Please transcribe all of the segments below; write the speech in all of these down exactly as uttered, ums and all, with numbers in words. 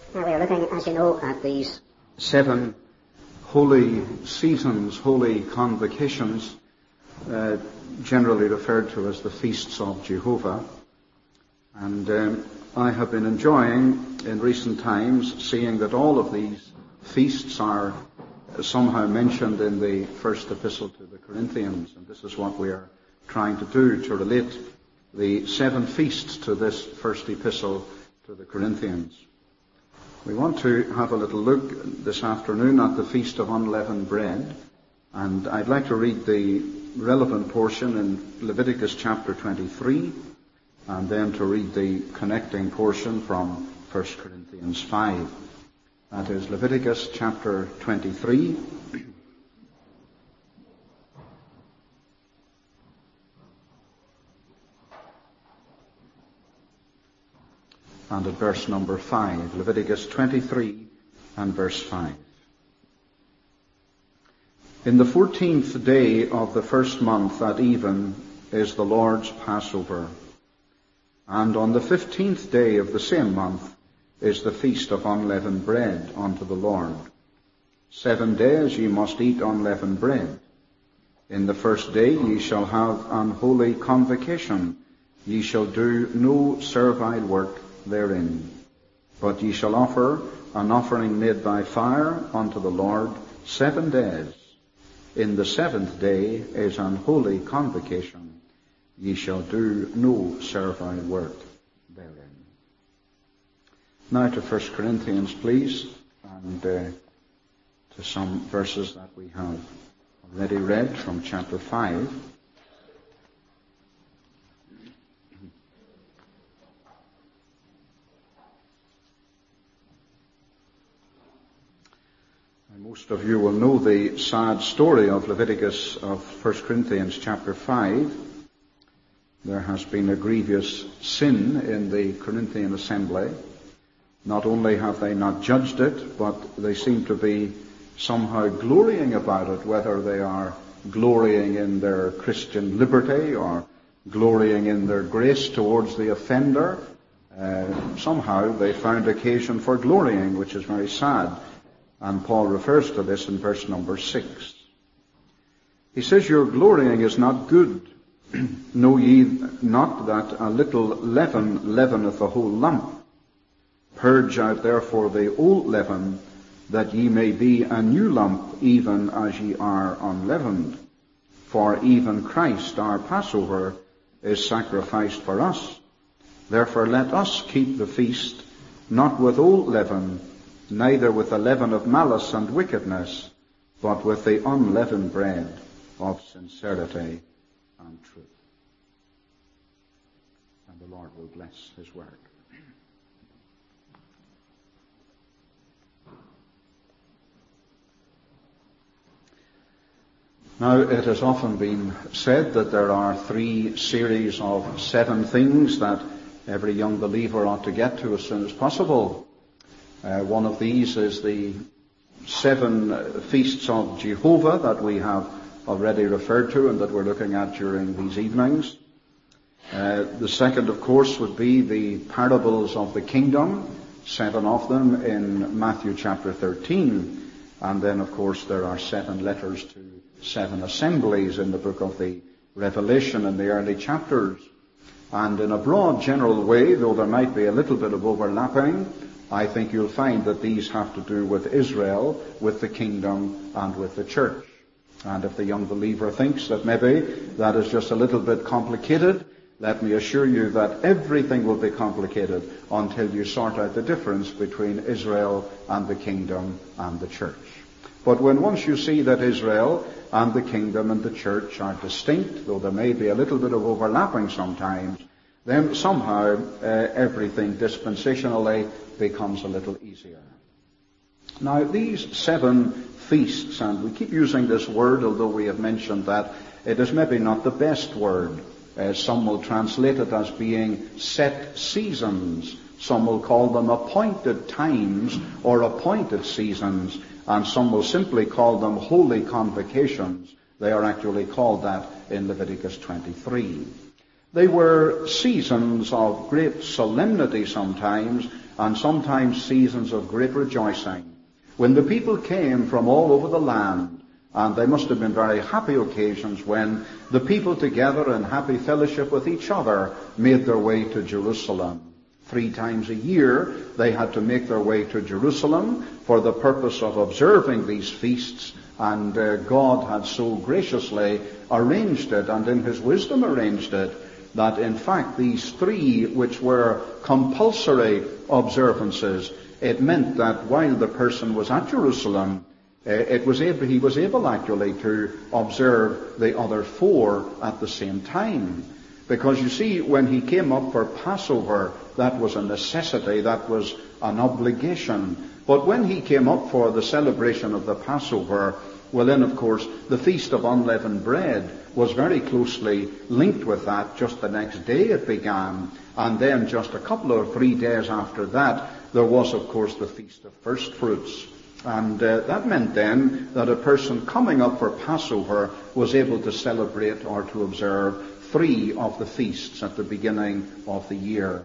Now we are looking, as you know, at these seven holy seasons, holy convocations, uh, generally referred to as the feasts of Jehovah. And um, I have been enjoying in recent times seeing that all of these feasts are somehow mentioned in the first epistle to the Corinthians. And this is what we are trying to do, to relate the seven feasts to this first epistle to the Corinthians. We want to have a little look this afternoon at the Feast of Unleavened Bread, and I'd like to read the relevant portion in Leviticus chapter twenty-three, and then to read the connecting portion from First Corinthians five. That is Leviticus chapter twenty-three, and at verse number five. Leviticus twenty-three and verse five. In the fourteenth day of the first month at even is the Lord's Passover, and on the fifteenth day of the same month is the feast of unleavened bread unto the Lord. Seven days ye must eat unleavened bread. In the first day ye shall have an holy convocation. Ye shall do no servile work therein. But ye shall offer an offering made by fire unto the Lord seven days. In the seventh day is an holy convocation. Ye shall do no servile work therein. Now to First Corinthians, please, and uh, to some verses that we have already read from chapter five. Most of you will know the sad story of Leviticus of First Corinthians chapter five. There has been a grievous sin in the Corinthian assembly. Not only have they not judged it, but they seem to be somehow glorying about it, whether they are glorying in their Christian liberty or glorying in their grace towards the offender. Uh, somehow they found occasion for glorying, which is very sad. And Paul refers to this in verse number six. He says, your glorying is not good. Know ye not that a little leaven leaveneth the whole lump? Purge out therefore the old leaven, that ye may be a new lump, even as ye are unleavened. For even Christ, our Passover, is sacrificed for us. Therefore let us keep the feast, not with old leaven, neither with the leaven of malice and wickedness, but with the unleavened bread of sincerity and truth. And the Lord will bless his word. Now, it has often been said that there are three series of seven things that every young believer ought to get to as soon as possible. Uh, one of these is the seven feasts of Jehovah that we have already referred to and that we're looking at during these evenings. Uh, the second, of course, would be the parables of the kingdom, seven of them in Matthew chapter thirteen. And then, of course, there are seven letters to seven assemblies in the book of the Revelation in the early chapters. And in a broad general way, though there might be a little bit of overlapping, I think you'll find that these have to do with Israel, with the kingdom, and with the church. And if the young believer thinks that maybe that is just a little bit complicated, let me assure you that everything will be complicated until you sort out the difference between Israel and the kingdom and the church. But when once you see that Israel and the kingdom and the church are distinct, though there may be a little bit of overlapping sometimes, then somehow uh, everything dispensationally becomes a little easier. Now, these seven feasts, and we keep using this word, although we have mentioned that it is maybe not the best word. Uh, some will translate it as being set seasons. Some will call them appointed times or appointed seasons, and some will simply call them holy convocations. They are actually called that in Leviticus twenty-three. They were seasons of great solemnity sometimes, and sometimes seasons of great rejoicing, when the people came from all over the land. And they must have been very happy occasions when the people together in happy fellowship with each other made their way to Jerusalem. Three times a year they had to make their way to Jerusalem for the purpose of observing these feasts, and uh, God had so graciously arranged it, and in his wisdom arranged it, that in fact these three, which were compulsory observances, it meant that while the person was at Jerusalem, It was able, he was able actually to observe the other four at the same time. Because you see, when he came up for Passover, that was a necessity, that was an obligation. But when he came up for the celebration of the Passover, well then of course the Feast of Unleavened Bread was very closely linked with that. Just the next day it began. And then just a couple or three days after that, there was of course the Feast of First Fruits. And uh, that meant then that a person coming up for Passover was able to celebrate or to observe three of the feasts at the beginning of the year.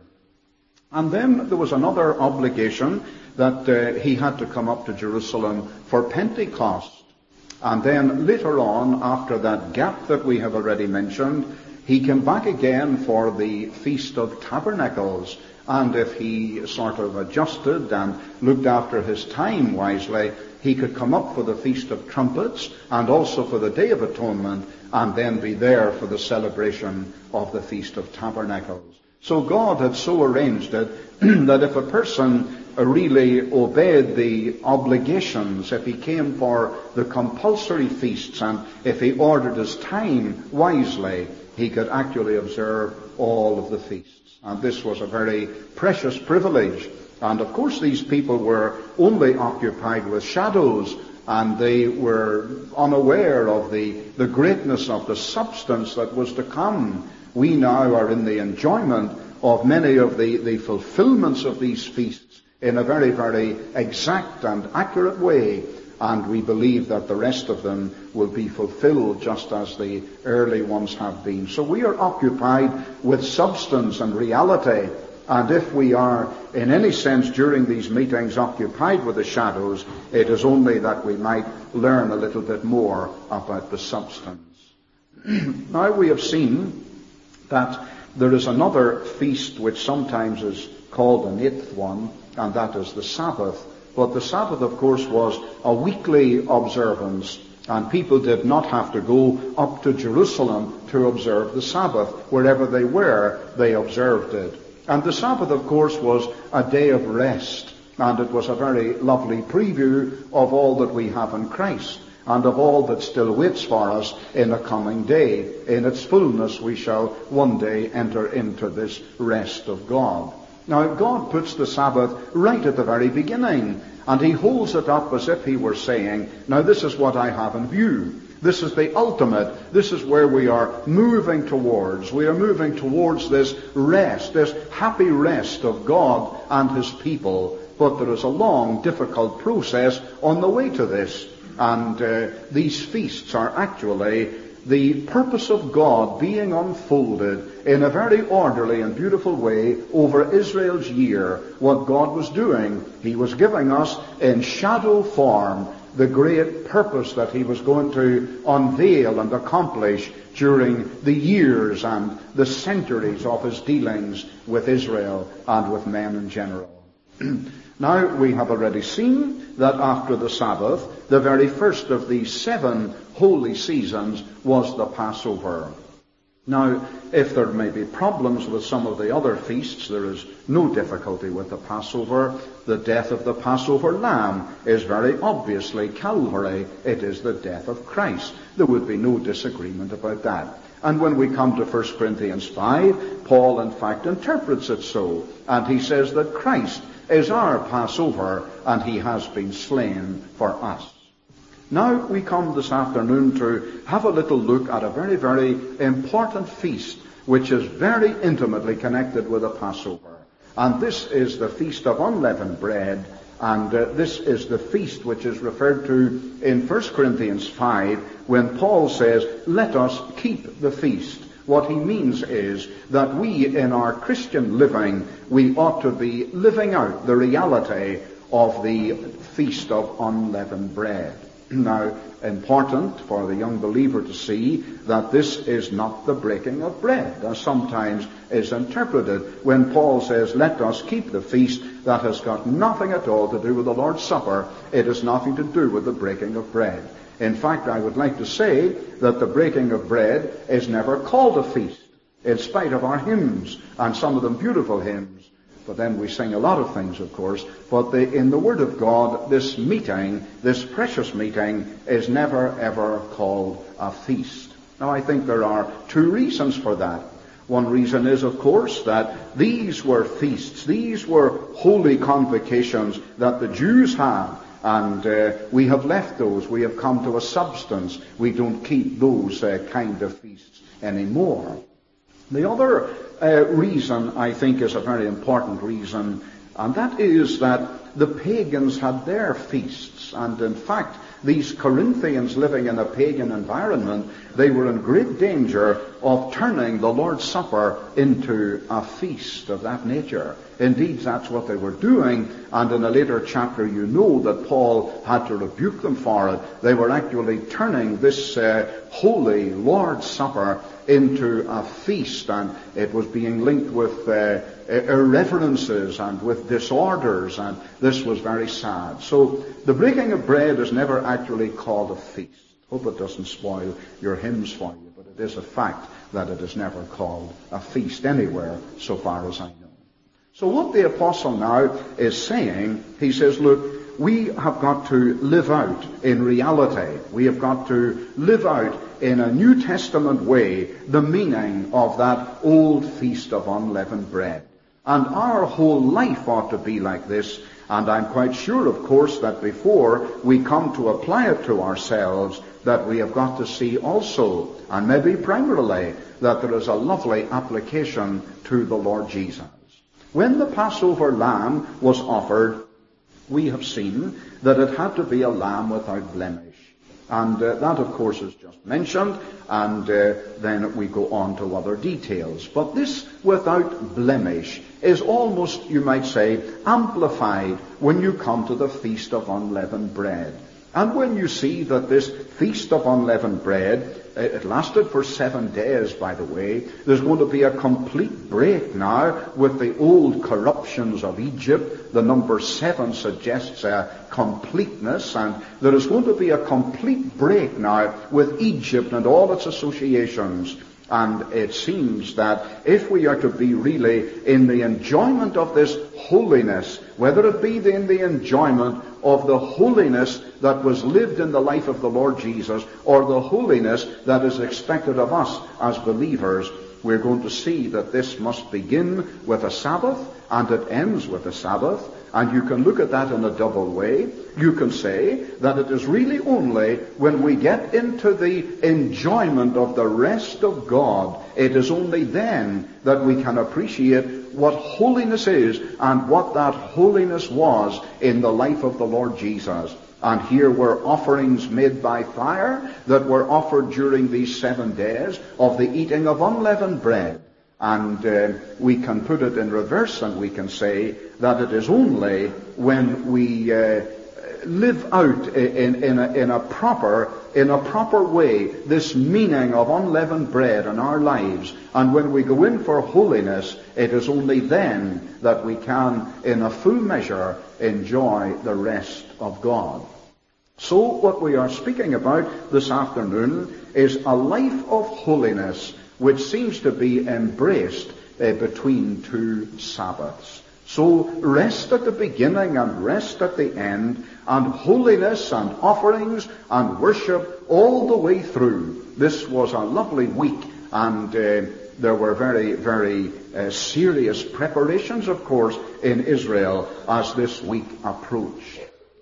And then there was another obligation that uh, he had to come up to Jerusalem for Pentecost. And then later on, after that gap that we have already mentioned, he came back again for the Feast of Tabernacles. And if he sort of adjusted and looked after his time wisely, he could come up for the Feast of Trumpets and also for the Day of Atonement, and then be there for the celebration of the Feast of Tabernacles. So God had so arranged it that if a person really obeyed the obligations, if he came for the compulsory feasts, and if he ordered his time wisely, he could actually observe all of the feasts. And this was a very precious privilege. And of course these people were only occupied with shadows, and they were unaware of the, the greatness of the substance that was to come. We now are in the enjoyment of many of the, the fulfillments of these feasts in a very, very exact and accurate way. And we believe that the rest of them will be fulfilled just as the early ones have been. So we are occupied with substance and reality. And if we are, in any sense, during these meetings occupied with the shadows, it is only that we might learn a little bit more about the substance. Now we have seen that there is another feast which sometimes is called an eighth one, and that is the Sabbath. But the Sabbath, of course, was a weekly observance, and people did not have to go up to Jerusalem to observe the Sabbath. Wherever they were, they observed it. And the Sabbath, of course, was a day of rest, and it was a very lovely preview of all that we have in Christ, and of all that still waits for us in a coming day. In its fullness we shall one day enter into this rest of God. Now, God puts the Sabbath right at the very beginning, and he holds it up as if he were saying, now this is what I have in view. This is the ultimate. This is where we are moving towards. We are moving towards this rest, this happy rest of God and his people. But there is a long, difficult process on the way to this. And uh, these feasts are actually the purpose of God being unfolded in a very orderly and beautiful way over Israel's year. What God was doing, he was giving us in shadow form the great purpose that he was going to unveil and accomplish during the years and the centuries of his dealings with Israel and with men in general. Now, we have already seen that after the Sabbath, the very first of these seven holy seasons was the Passover. Now, if there may be problems with some of the other feasts, there is no difficulty with the Passover. The death of the Passover lamb is very obviously Calvary. It is the death of Christ. There would be no disagreement about that. And when we come to First Corinthians five, Paul in fact interprets it so. And he says that Christ is our Passover, and he has been slain for us. Now we come this afternoon to have a little look at a very, very important feast, which is very intimately connected with the Passover. And this is the Feast of Unleavened Bread, and uh, this is the feast which is referred to in First Corinthians five, when Paul says, let us keep the feast, What he means is that we, in our Christian living, we ought to be living out the reality of the Feast of Unleavened Bread. Now, important for the young believer to see that this is not the breaking of bread, as sometimes is interpreted when Paul says, let us keep the feast. That has got nothing at all to do with the Lord's Supper. It has nothing to do with the breaking of bread. In fact, I would like to say that the breaking of bread is never called a feast, in spite of our hymns, and some of them beautiful hymns. But then we sing a lot of things, of course. But the, in the Word of God, this meeting, this precious meeting, is never ever called a feast. Now, I think there are two reasons for that. One reason is, of course, that these were feasts. These were holy convocations that the Jews had. And uh, we have left those. We have come to a substance. We don't keep those uh, kind of feasts anymore. The other uh, reason, I think, is a very important reason, and that is that the pagans had their feasts. And in fact, these Corinthians living in a pagan environment, they were in great danger of turning the Lord's Supper into a feast of that nature. Indeed, that's what they were doing, and in a later chapter you know that Paul had to rebuke them for it. They were actually turning this uh, holy Lord's Supper into a feast, and it was being linked with uh, irreverences and with disorders, and this was very sad. So the breaking of bread is never actually called a feast. Hope it doesn't spoil your hymns for you, but it is a fact that it is never called a feast anywhere, so far as I know. So what the apostle now is saying, he says, look, we have got to live out in reality. We have got to live out in a New Testament way the meaning of that old Feast of Unleavened Bread. And our whole life ought to be like this. And I'm quite sure, of course, that before we come to apply it to ourselves, that we have got to see also, and maybe primarily, that there is a lovely application to the Lord Jesus. When the Passover lamb was offered, we have seen that it had to be a lamb without blemish. And uh, that, of course, is just mentioned, and uh, then we go on to other details. But this without blemish is almost, you might say, amplified when you come to the Feast of Unleavened Bread. And when you see that this Feast of Unleavened Bread, it lasted for seven days, by the way. There's going to be a complete break now with the old corruptions of Egypt. The number seven suggests a completeness, and there is going to be a complete break now with Egypt and all its associations. And it seems that if we are to be really in the enjoyment of this holiness, whether it be in the enjoyment of the holiness that was lived in the life of the Lord Jesus, or the holiness that is expected of us as believers, we're going to see that this must begin with a Sabbath, and it ends with a Sabbath. And you can look at that in a double way. You can say that it is really only when we get into the enjoyment of the rest of God, it is only then that we can appreciate what holiness is and what that holiness was in the life of the Lord Jesus. And here were offerings made by fire that were offered during these seven days of the eating of unleavened bread. And uh, we can put it in reverse, and we can say that it is only when we uh, live out in, in, a, in a proper in a proper way this meaning of unleavened bread in our lives, and when we go in for holiness, it is only then that we can, in a full measure, enjoy the rest of God. So what we are speaking about this afternoon is a life of holiness, which seems to be embraced uh, between two Sabbaths. So rest at the beginning and rest at the end, and holiness and offerings and worship all the way through. This was a lovely week, and uh, there were very, very uh, serious preparations, of course, in Israel as this week approached.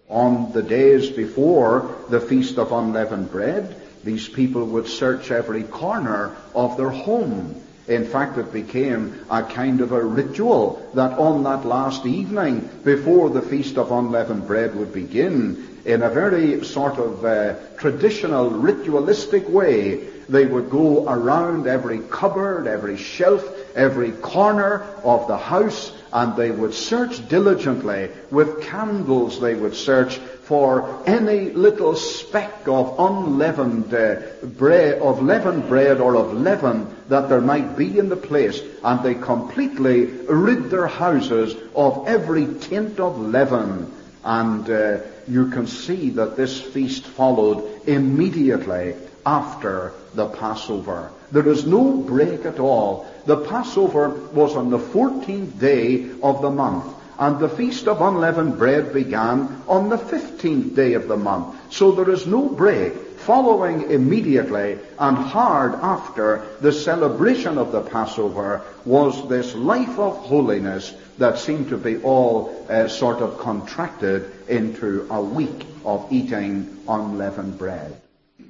On the days before the Feast of Unleavened Bread, these people would search every corner of their home In fact, it became a kind of a ritual that on that last evening, before the Feast of Unleavened Bread would begin, in a very sort of uh, traditional, ritualistic way, they would go around every cupboard, every shelf, every corner of the house, and they would search diligently. With candles they would search for any little speck of unleavened uh, bread, of leavened bread or of leaven that there might be in the place, and they completely rid their houses of every taint of leaven. And uh, you can see that this feast followed immediately after the Passover. There is no break at all. The Passover was on the fourteenth day of the month, and the Feast of Unleavened Bread began on the fifteenth day of the month. So there is no break. Following immediately and hard after the celebration of the Passover was this life of holiness that seemed to be all uh, sort of contracted into a week of eating unleavened bread.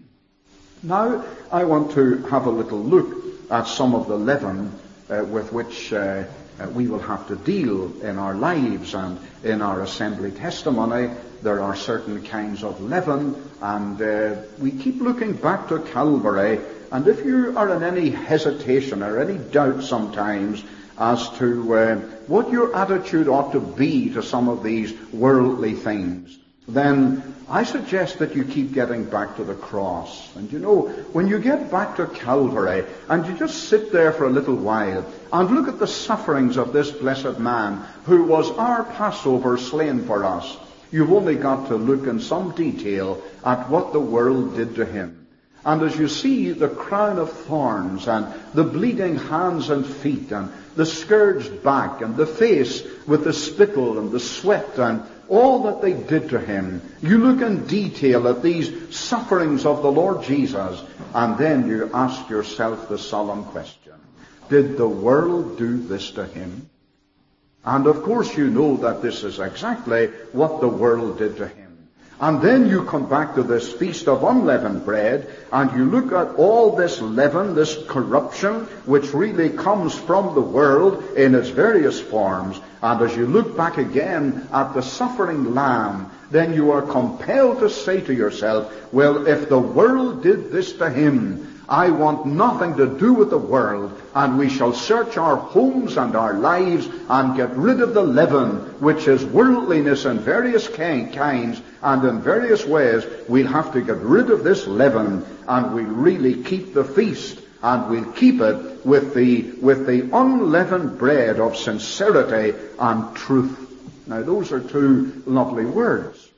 Now, I want to have a little look at some of the leaven uh, with which uh, uh, we will have to deal in our lives and in our assembly testimony. There are certain kinds of leaven, and uh, we keep looking back to Calvary. And if you are in any hesitation or any doubt sometimes as to uh, what your attitude ought to be to some of these worldly things, then I suggest that you keep getting back to the cross. And you know, when you get back to Calvary and you just sit there for a little while and look at the sufferings of this blessed man who was our Passover slain for us, you've only got to look in some detail at what the world did to him. And as you see the crown of thorns and the bleeding hands and feet and the scourged back and the face with the spittle and the sweat and all that they did to him, you look in detail at these sufferings of the Lord Jesus, and then you ask yourself the solemn question, did the world do this to him? And of course you know that this is exactly what the world did to him. And then you come back to this Feast of Unleavened Bread, and you look at all this leaven, this corruption, which really comes from the world in its various forms. And as you look back again at the suffering Lamb, then you are compelled to say to yourself, well, if the world did this to him, I want nothing to do with the world, and we shall search our homes and our lives and get rid of the leaven, which is worldliness in various kinds and in various ways. We'll have to get rid of this leaven, and we'll really keep the feast, and we'll keep it with the, with the unleavened bread of sincerity and truth. Now, those are two lovely words.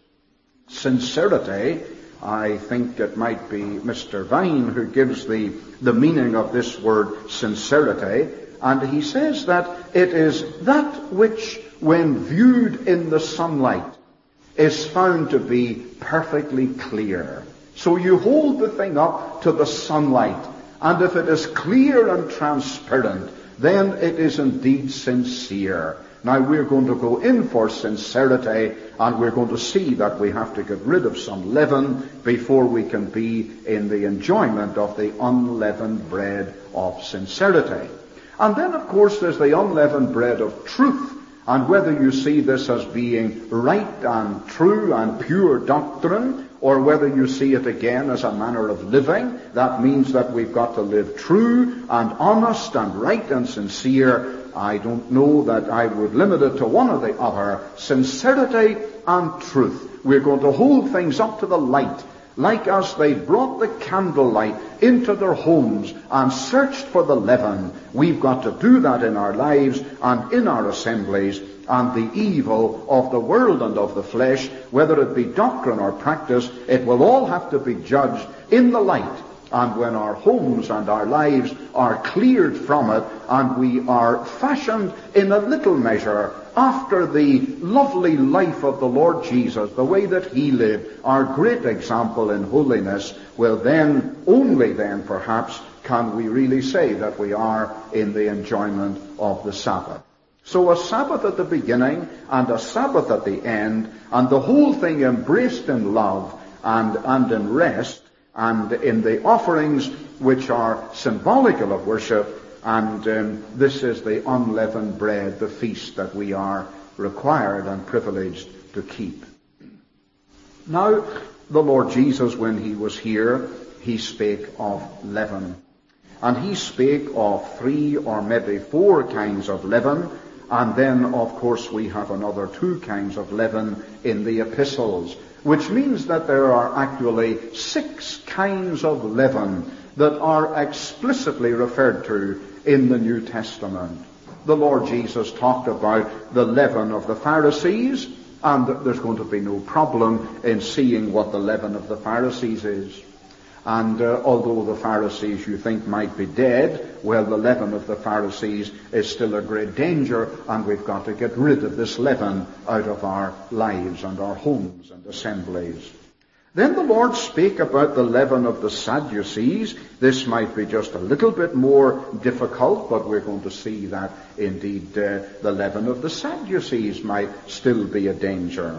Sincerity, I think it might be Mister Vine who gives the, the meaning of this word sincerity, and he says that it is that which, when viewed in the sunlight, is found to be perfectly clear. So you hold the thing up to the sunlight, and if it is clear and transparent, then it is indeed sincere. Now we're going to go in for sincerity, and we're going to see that we have to get rid of some leaven before we can be in the enjoyment of the unleavened bread of sincerity. And then, of course, there's the unleavened bread of truth. And whether you see this as being right and true and pure doctrine, or whether you see it again as a manner of living, that means that we've got to live true and honest and right and sincere. I don't know that I would limit it to one or the other. Sincerity and truth. We're going to hold things up to the light, like as they brought the candlelight into their homes and searched for the leaven. We've got to do that in our lives and in our assemblies, and the evil of the world and of the flesh, whether it be doctrine or practice, it will all have to be judged in the light. And when our homes and our lives are cleared from it, and we are fashioned in a little measure after the lovely life of the Lord Jesus, the way that he lived, our great example in holiness, well then, only then perhaps, can we really say that we are in the enjoyment of the Sabbath. So a Sabbath at the beginning and a Sabbath at the end, and the whole thing embraced in love and, and in rest, and in the offerings which are symbolical of worship, And um, this is the unleavened bread, the feast that we are required and privileged to keep. Now, the Lord Jesus, when he was here, he spake of leaven. And he spake of three or maybe four kinds of leaven. And then, of course, we have another two kinds of leaven in the epistles, which means that there are actually six kinds of leaven that are explicitly referred to in the New Testament. The Lord Jesus talked about the leaven of the Pharisees, and there's going to be no problem in seeing what the leaven of the Pharisees is. And uh, although the Pharisees you think might be dead, well, the leaven of the Pharisees is still a great danger, and we've got to get rid of this leaven out of our lives and our homes and assemblies. Then the Lord spake about the leaven of the Sadducees. This might be just a little bit more difficult, but we're going to see that indeed uh, the leaven of the Sadducees might still be a danger.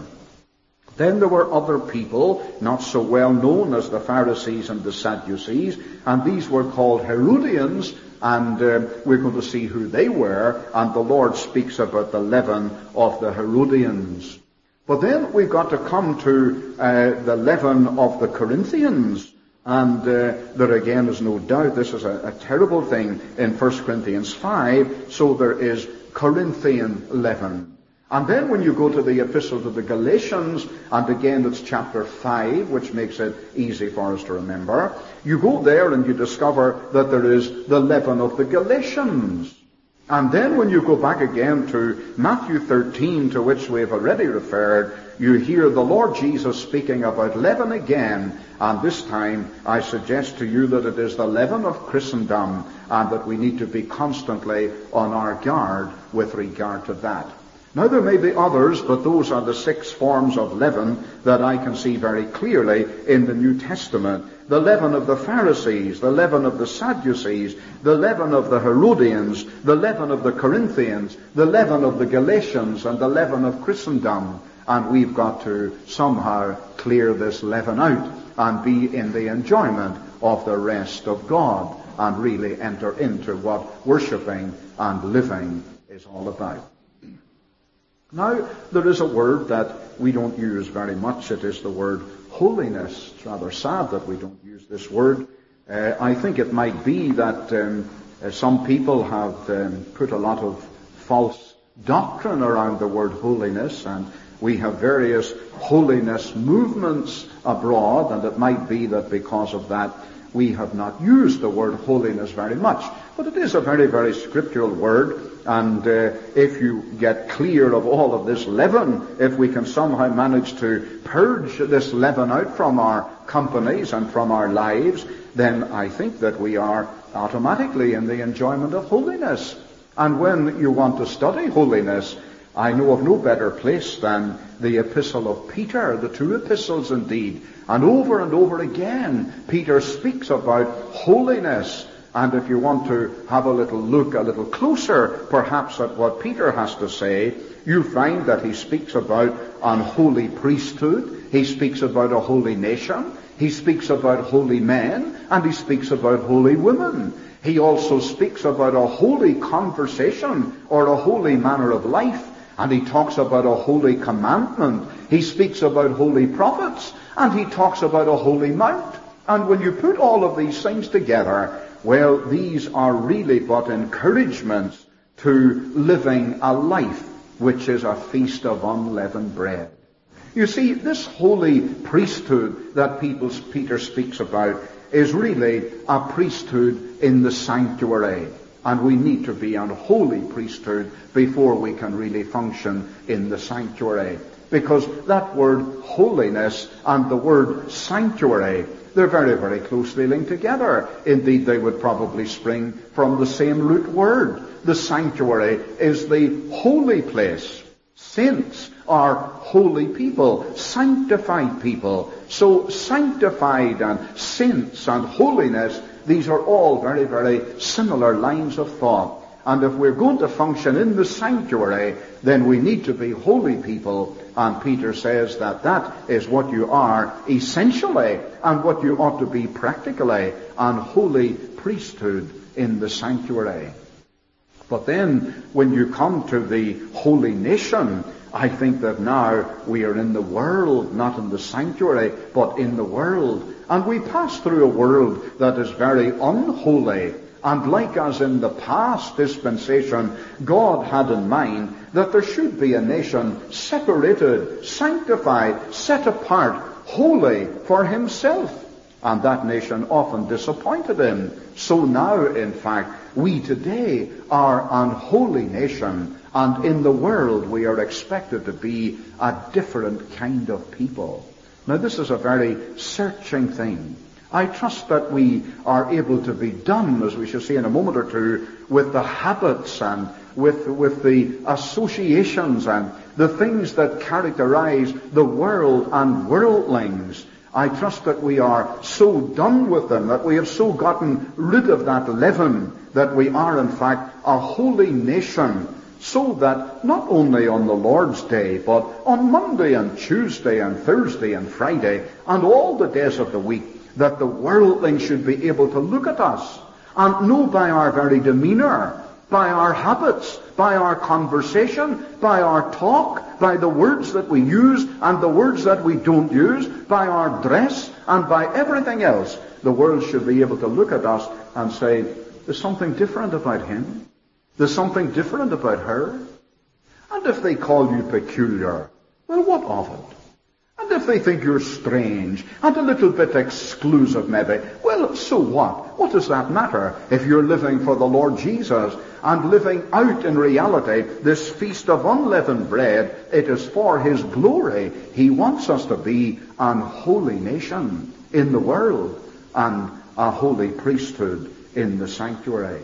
Then there were other people, not so well known as the Pharisees and the Sadducees, and these were called Herodians, and uh, we're going to see who they were, and the Lord speaks about the leaven of the Herodians. But then we've got to come to uh, the leaven of the Corinthians, and uh, there again is no doubt this is a, a terrible thing in First Corinthians five, so there is Corinthian leaven. And then when you go to the epistle to the Galatians, and again it's chapter five, which makes it easy for us to remember, you go there and you discover that there is the leaven of the Galatians. And then when you go back again to Matthew thirteen, to which we have already referred, you hear the Lord Jesus speaking about leaven again, and this time I suggest to you that it is the leaven of Christendom, and that we need to be constantly on our guard with regard to that. Now there may be others, but those are the six forms of leaven that I can see very clearly in the New Testament. The leaven of the Pharisees, the leaven of the Sadducees, the leaven of the Herodians, the leaven of the Corinthians, the leaven of the Galatians, and the leaven of Christendom. And we've got to somehow clear this leaven out and be in the enjoyment of the rest of God and really enter into what worshipping and living is all about. Now, there is a word that we don't use very much. It is the word holiness. It's rather sad that we don't use this word. Uh, I think it might be that um, uh, some people have um, put a lot of false doctrine around the word holiness, and we have various holiness movements abroad, and it might be that because of that we have not used the word holiness very much. But it is a very, very scriptural word, and uh, if you get clear of all of this leaven, if we can somehow manage to purge this leaven out from our companies and from our lives, then I think that we are automatically in the enjoyment of holiness. And when you want to study holiness, I know of no better place than the epistle of Peter, the two epistles indeed. And over and over again, Peter speaks about holiness. And if you want to have a little look, a little closer, perhaps at what Peter has to say, you find that he speaks about an holy priesthood, he speaks about a holy nation, he speaks about holy men, and he speaks about holy women. He also speaks about a holy conversation or a holy manner of life, and he talks about a holy commandment. He speaks about holy prophets, and he talks about a holy mount. And when you put all of these things together, well, these are really but encouragements to living a life which is a feast of unleavened bread. You see, this holy priesthood that people, Peter speaks about is really a priesthood in the sanctuary. And we need to be a holy priesthood before we can really function in the sanctuary. Because that word holiness and the word sanctuary, they're very, very closely linked together. Indeed, they would probably spring from the same root word. The sanctuary is the holy place. Saints are holy people, sanctified people. So sanctified and saints and holiness, these are all very, very similar lines of thought. And if we're going to function in the sanctuary, then we need to be holy people. And Peter says that that is what you are essentially, and what you ought to be practically, an holy priesthood in the sanctuary. But then, when you come to the holy nation, I think that now we are in the world, not in the sanctuary, but in the world. And we pass through a world that is very unholy. And like as in the past dispensation, God had in mind that there should be a nation separated, sanctified, set apart, holy for himself. And that nation often disappointed him. So now, in fact, we today are an holy nation, and in the world we are expected to be a different kind of people. Now, this is a very searching thing. I trust that we are able to be done, as we shall see in a moment or two, with the habits and with, with the associations and the things that characterize the world and worldlings. I trust that we are so done with them, that we have so gotten rid of that leaven, that we are in fact a holy nation, so that not only on the Lord's Day, but on Monday and Tuesday and Thursday and Friday and all the days of the week, that the worldling should be able to look at us and know by our very demeanor, by our habits, by our conversation, by our talk, by the words that we use and the words that we don't use, by our dress and by everything else, the world should be able to look at us and say, there's something different about him. There's something different about her. And if they call you peculiar, well, what of it? And if they think you're strange and a little bit exclusive maybe, well, so what? What does that matter if you're living for the Lord Jesus and living out in reality this feast of unleavened bread? It is for his glory. He wants us to be an holy nation in the world and a holy priesthood in the sanctuary.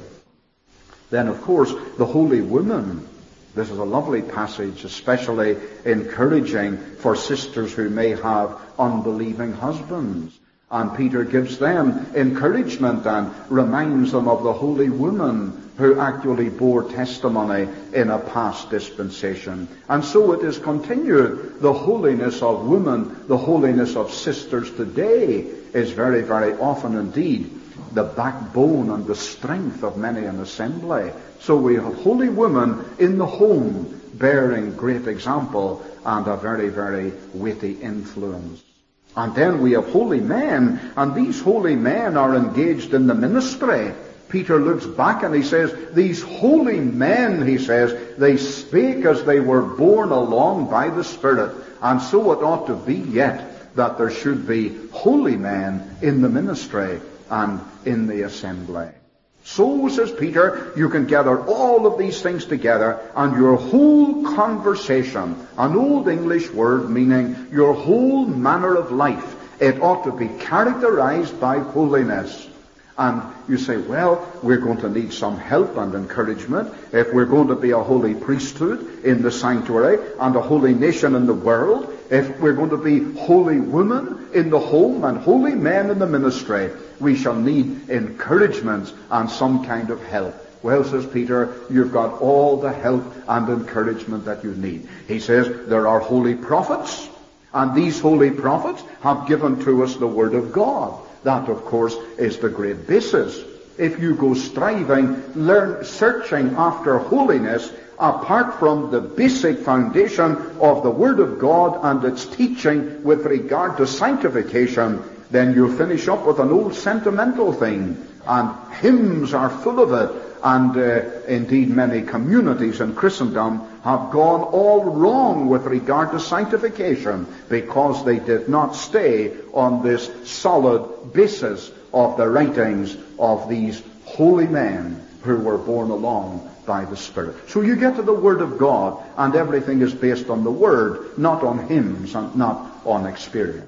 Then, of course, the holy woman. This is a lovely passage, especially encouraging for sisters who may have unbelieving husbands. And Peter gives them encouragement and reminds them of the holy woman who actually bore testimony in a past dispensation. And so it is continued. The holiness of women, the holiness of sisters today is very, very often indeed the backbone and the strength of many an assembly. So we have holy women in the home bearing great example and a very, very weighty influence. And then we have holy men, and these holy men are engaged in the ministry. Peter looks back and he says, these holy men, he says, they spake as they were borne along by the Spirit. And so it ought to be yet that there should be holy men in the ministry and in the assembly. So, says Peter, you can gather all of these things together, and your whole conversation, an old English word meaning your whole manner of life, it ought to be characterized by holiness. And you say, well, we're going to need some help and encouragement if we're going to be a holy priesthood in the sanctuary and a holy nation in the world, if we're going to be holy women in the home and holy men in the ministry. We shall need encouragement and some kind of help. Well, says Peter, you've got all the help and encouragement that you need. He says there are holy prophets, and these holy prophets have given to us the Word of God. That, of course, is the great basis. If you go striving, learn, searching after holiness, apart from the basic foundation of the Word of God and its teaching with regard to sanctification, then you'll finish up with an old sentimental thing. And hymns are full of it. And uh, indeed many communities in Christendom have gone all wrong with regard to sanctification because they did not stay on this solid basis of the writings of these holy men who were borne along by the Spirit. So you get to the Word of God, and everything is based on the Word, not on hymns and not on experience.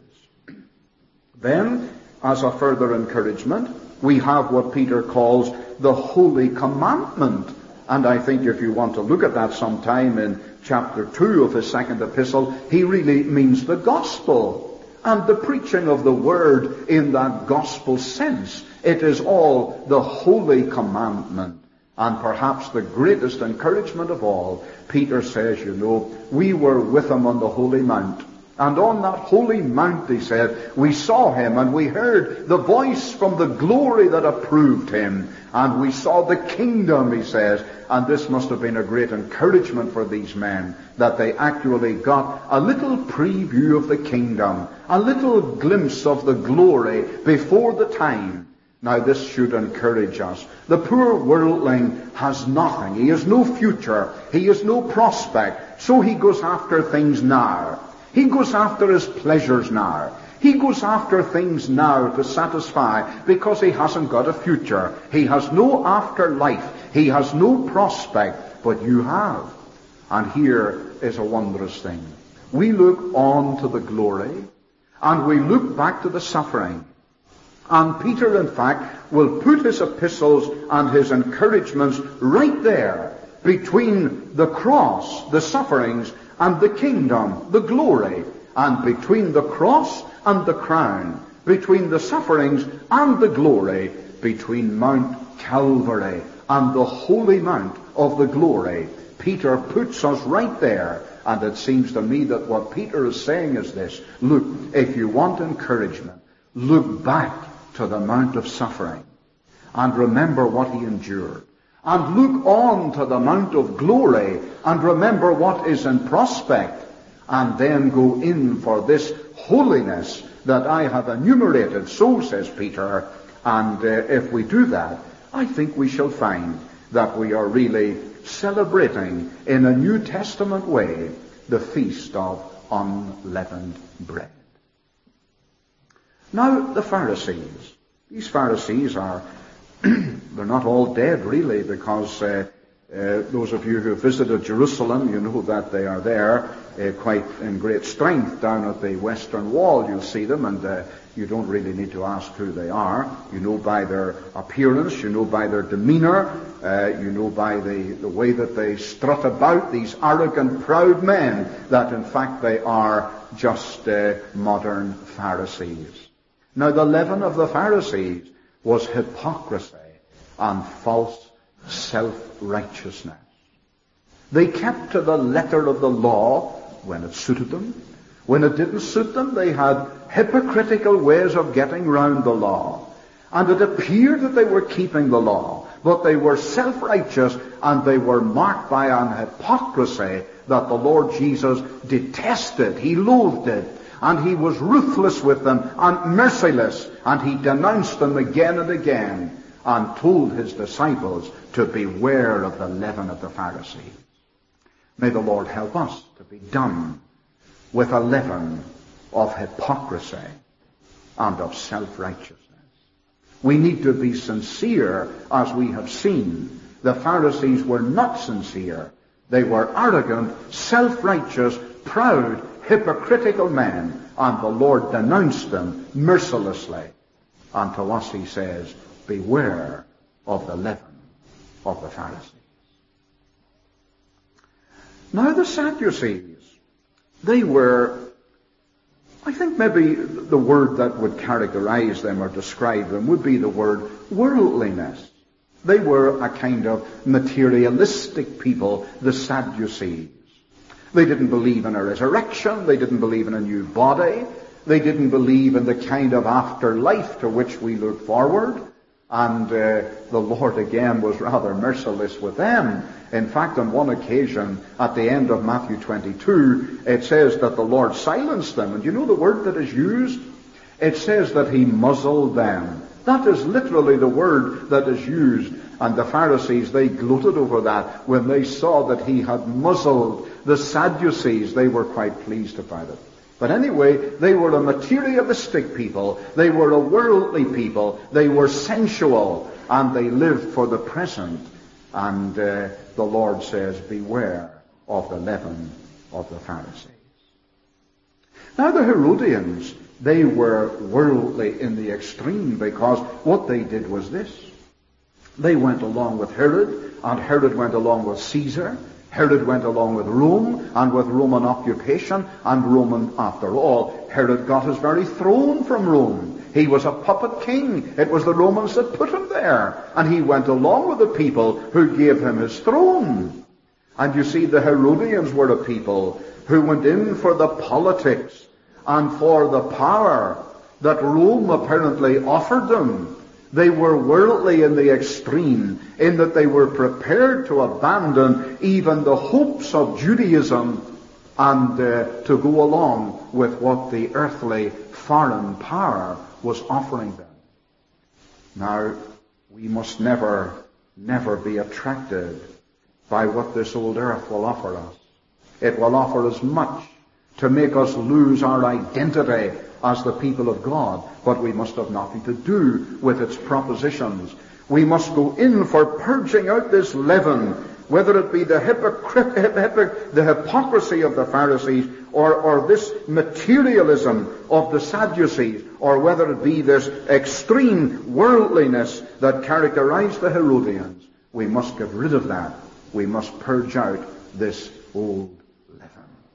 Then, as a further encouragement, we have what Peter calls the Holy Commandment. And I think if you want to look at that sometime in chapter two of his second epistle, he really means the gospel. And the preaching of the Word in that gospel sense. It is all the Holy Commandment. And perhaps the greatest encouragement of all, Peter says, you know, we were with him on the Holy Mount. And on that holy mount, he said, we saw him, and we heard the voice from the glory that approved him. And we saw the kingdom, he says. And this must have been a great encouragement for these men, that they actually got a little preview of the kingdom, a little glimpse of the glory before the time. Now this should encourage us. The poor worldling has nothing. He has no future. He has no prospect. So he goes after things now. He goes after his pleasures now. He goes after things now to satisfy, because he hasn't got a future. He has no afterlife. He has no prospect, but you have. And here is a wondrous thing. We look on to the glory, and we look back to the suffering. And Peter, in fact, will put his epistles and his encouragements right there, between the cross, the sufferings, and the kingdom, the glory, and between the cross and the crown, between the sufferings and the glory, between Mount Calvary and the holy mount of the glory. Peter puts us right there, and it seems to me that what Peter is saying is this: look, if you want encouragement, look back to the mount of suffering and remember what he endured. And look on to the mount of glory and remember what is in prospect, and then go in for this holiness that I have enumerated. So says Peter, and uh, if we do that, I think we shall find that we are really celebrating in a New Testament way the feast of unleavened bread. Now the Pharisees. These Pharisees are they're not all dead, really, because uh, uh, those of you who visited Jerusalem, you know that they are there uh, quite in great strength down at the Western Wall. You'll see them, and uh, you don't really need to ask who they are. You know by their appearance, you know by their demeanor, uh, you know by the, the way that they strut about, these arrogant, proud men, that in fact they are just uh, modern Pharisees. Now the leaven of the Pharisees was hypocrisy and false self-righteousness. They kept to the letter of the law when it suited them. When it didn't suit them, they had hypocritical ways of getting round the law. And it appeared that they were keeping the law, but they were self-righteous, and they were marked by an hypocrisy that the Lord Jesus detested. He loathed it. And he was ruthless with them and merciless, and he denounced them again and again, and told his disciples to beware of the leaven of the Pharisees. May the Lord help us to be done with a leaven of hypocrisy and of self-righteousness. We need to be sincere, as we have seen. The Pharisees were not sincere. They were arrogant, self-righteous, proud, hypocritical men, and the Lord denounced them mercilessly. And to us he says, beware of the leaven of the Pharisees. Now the Sadducees, they were, I think maybe the word that would characterize them or describe them would be the word worldliness. They were a kind of materialistic people, the Sadducees. They didn't believe in a resurrection. They didn't believe in a new body. They didn't believe in the kind of afterlife to which we look forward. And uh, the Lord again was rather merciless with them. In fact, on one occasion, at the end of Matthew twenty-two, it says that the Lord silenced them. And you know the word that is used? It says that he muzzled them. That is literally the word that is used. And the Pharisees, they gloated over that. When they saw that he had muzzled the Sadducees, they were quite pleased about it. But anyway, they were a materialistic people. They were a worldly people. They were sensual, and they lived for the present. And uh, the Lord says, beware of the leaven of the Pharisees. Now the Herodians, they were worldly in the extreme, because what they did was this. They went along with Herod, and Herod went along with Caesar. Herod went along with Rome, and with Roman occupation, and Roman, after all, Herod got his very throne from Rome. He was a puppet king. It was the Romans that put him there. And he went along with the people who gave him his throne. And you see, the Herodians were a people who went in for the politics and for the power that Rome apparently offered them. They were worldly in the extreme, in that they were prepared to abandon even the hopes of Judaism and uh, to go along with what the earthly foreign power was offering them. Now, we must never, never be attracted by what this old earth will offer us. It will offer us much to make us lose our identity as the people of God, but we must have nothing to do with its propositions. We must go in for purging out this leaven, whether it be the, hypocrit- hypocr- the hypocrisy of the Pharisees, or, or this materialism of the Sadducees, or whether it be this extreme worldliness that characterized the Herodians. We must get rid of that. We must purge out this old leaven.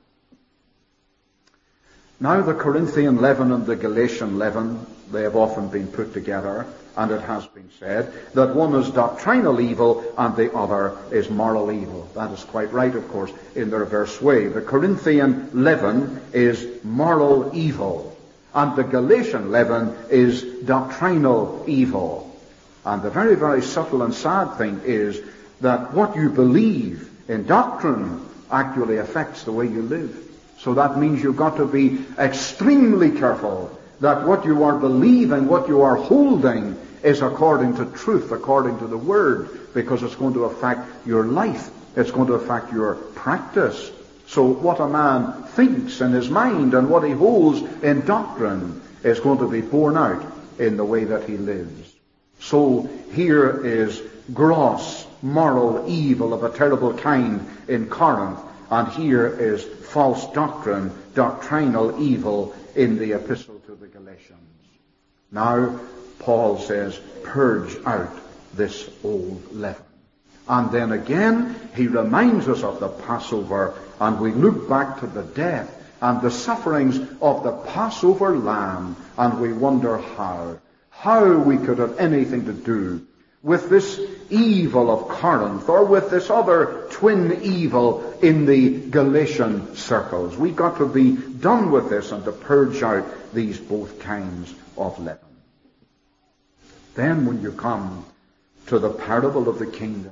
Now, the Corinthian leaven and the Galatian leaven, they have often been put together, and it has been said that one is doctrinal evil and the other is moral evil. That is quite right, of course, in the reverse way. The Corinthian leaven is moral evil, and the Galatian leaven is doctrinal evil. And the very, very subtle and sad thing is that what you believe in doctrine actually affects the way you live. So that means you've got to be extremely careful that what you are believing, what you are holding, is according to truth, according to the Word, because it's going to affect your life. It's going to affect your practice. So what a man thinks in his mind and what he holds in doctrine is going to be borne out in the way that he lives. So here is gross moral evil of a terrible kind in Corinth, and here is false doctrine, doctrinal evil in the epistle to the Galatians. Now, Paul says, purge out this old leaven. And then again, he reminds us of the Passover, and we look back to the death and the sufferings of the Passover lamb, and we wonder how, how we could have anything to do with this evil of Corinth, or with this other twin evil in the Galatian circles. We've got to be done with this and to purge out these both kinds of leaven. Then when you come to the parable of the kingdom,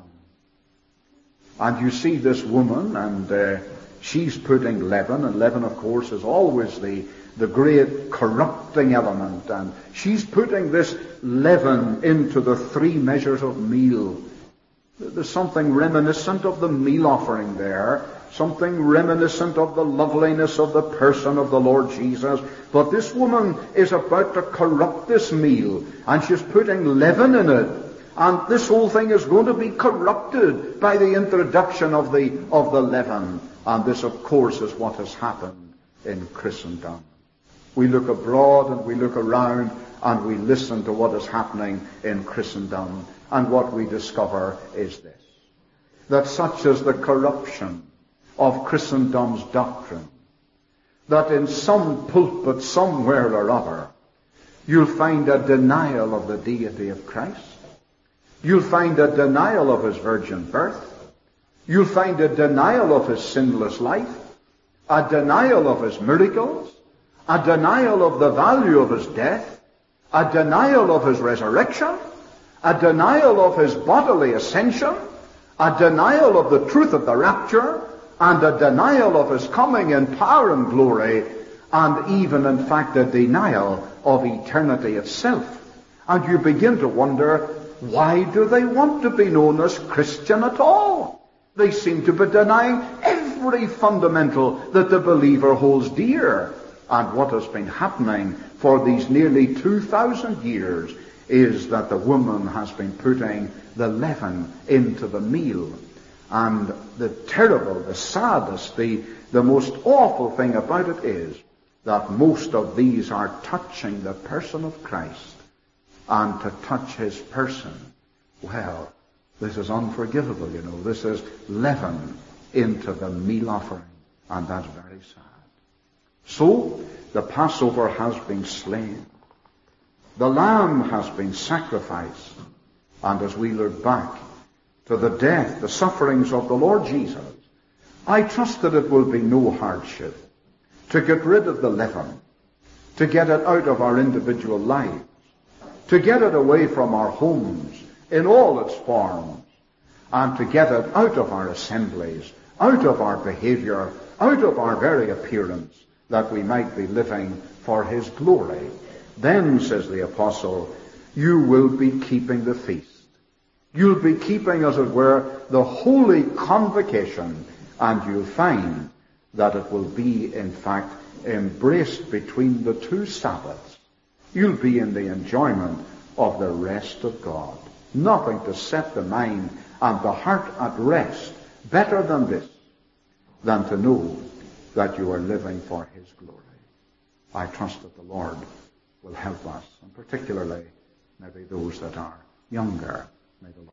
and you see this woman, and uh, she's putting leaven, and leaven, of course, is always the, the great corrupting element, and she's putting this leaven into the three measures of meal. There's something reminiscent of the meal offering there, something reminiscent of the loveliness of the person of the Lord Jesus. But this woman is about to corrupt this meal, and she's putting leaven in it. And this whole thing is going to be corrupted by the introduction of the, of the leaven. And this, of course, is what has happened in Christendom. We look abroad and we look around and we listen to what is happening in Christendom. And what we discover is this: that such is the corruption of Christendom's doctrine, that in some pulpit somewhere or other, you'll find a denial of the deity of Christ. You'll find a denial of his virgin birth. You'll find a denial of his sinless life, a denial of his miracles, a denial of the value of his death, a denial of his resurrection, a denial of his bodily ascension, a denial of the truth of the rapture, and a denial of his coming in power and glory, and even, in fact, a denial of eternity itself. And you begin to wonder, why do they want to be known as Christian at all? They seem to be denying every fundamental that the believer holds dear. And what has been happening for these nearly two thousand years is that the woman has been putting the leaven into the meal. And the terrible, the saddest, the, the most awful thing about it is that most of these are touching the person of Christ. And to touch his person, well, this is unforgivable, you know. This is leaven into the meal offering. And that's very sad. So, the Passover has been slain. The lamb has been sacrificed. And as we look back to the death, the sufferings of the Lord Jesus, I trust that it will be no hardship to get rid of the leaven, to get it out of our individual lives, to get it away from our homes in all its forms, and to get it out of our assemblies, out of our behavior, out of our very appearance, that we might be living for his glory. Then, says the apostle, you will be keeping the feast. You'll be keeping, as it were, the holy convocation, and you'll find that it will be, in fact, embraced between the two Sabbaths. You'll be in the enjoyment of the rest of God. Nothing to set the mind and the heart at rest better than this, than to know that you are living for his glory. I trust that the Lord will help us, and particularly maybe those that are younger. May the Lord